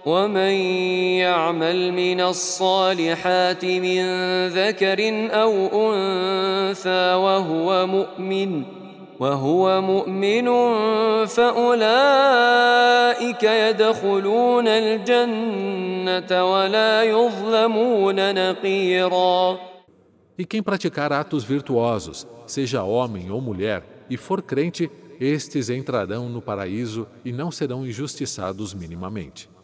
ومن يعمل من الصالحات من ذكر أو أنثى وهو مؤمن فأولئك يدخلون الجنة ولا يظلمون نقيرا. E quem praticar atos virtuosos, seja homem ou mulher, e for crente, estes entrarão no paraíso e não serão injustiçados minimamente.